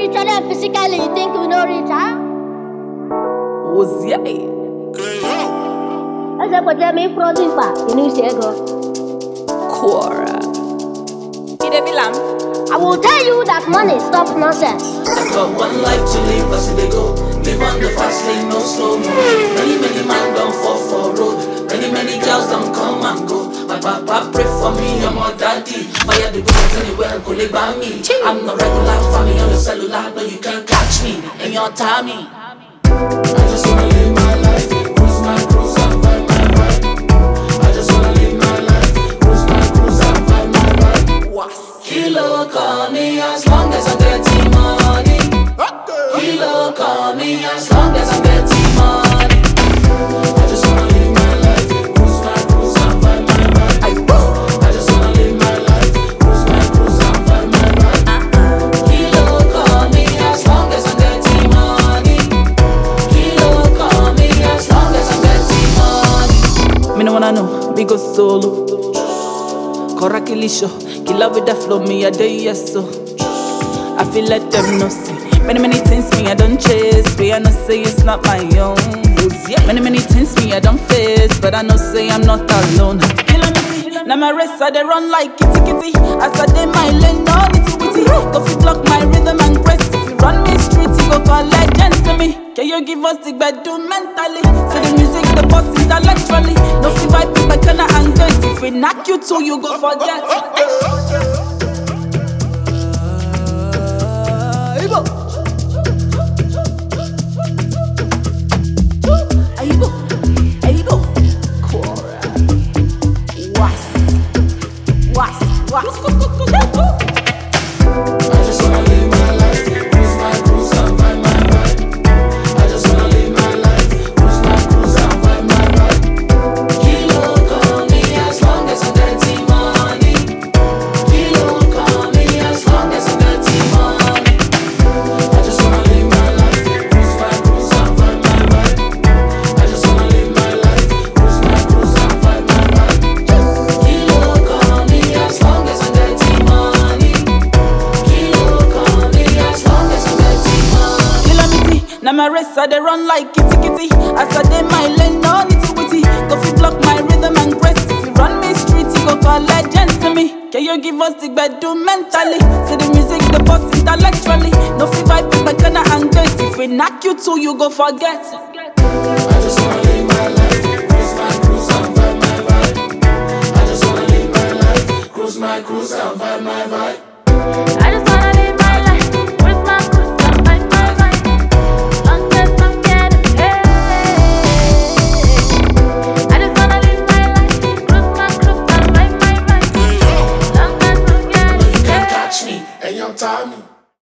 spiritually and physically, you think you know rich, huh? Was yeah. I said, but me frozen back. You know, say go. Cora. I will tell you that money stop nonsense. I got one life to live as they go. Live on the fast lane, no slow mo. Many man don't fall for road. Many girls don't come and go. My papa pray for me, I'm my daddy. Fire the bullets anywhere, go live by me. I'm not regular, family on the cellular. No, you can't catch me in your timing. I just wanna live my life, cruise my cruise and vibe my vibe. I just wanna live my life, cruise my cruise and vibe my vibe. What? Kilo call me as long as I'm getting money. Kilo call me as long as I'm getting money. I just wanna live my life, cruise my cruise and vibe my vibe. I just wanna live my life, cruise my cruise and vibe my vibe. Kilo call me as long as I'm getting money. Kilo call me as long as I'm getting money. Me no wanna know, me go solo. Korakilisho, killer with the flow, me a day yes so. I feel let them know see. Many things me I don't chase, but I know say it's not my own. Many things me I don't face, but I know say I'm not alone. Now my race I they run like kitty. As I dey my lane, no nitty-witty. Go fi block my rhythm and press. If you run me street, you go call legends to me. Can you give us the bedu mentally? So the music, the boss intellectually. No fi vibe with my corner and grace. If we knock you too, you go forget. I just wanna live my life, cruise my cruise and vibe my vibe. I just wanna live my life, cruise my cruise and vibe my vibe. Kilo call me as long as I'm getting money. Kilo call me as long as I'm getting money. I just wanna live my life, cruise my cruise and vibe my vibe. I just wanna live my life, cruise my cruise and vibe my vibe. Kilo call me as long as I'm getting money. Kilo call me as long as I'm getting money. Kilometer, now my race I they run like kitty. As I dey my lane, no nitty-witty. Go fi block my rhythm and grace. If you run me street, you go call legends to me. Can you give us the bedu mentally? So the music, the boss intellectually. No fi vibe with my corner and grace. If we knock you too, you go forget. I just wanna live my life, cruise my cruise and vibe my vibe. I just wanna live my life, cruise my cruise and vibe my vibe. I just wanna live my life with my cruise and vibe my vibe. Long as I'm getting paid. I just wanna live my life, cruise my cruise and vibe my vibe. Long as I'm No, you getting can't paid. catch me, and young Tommy.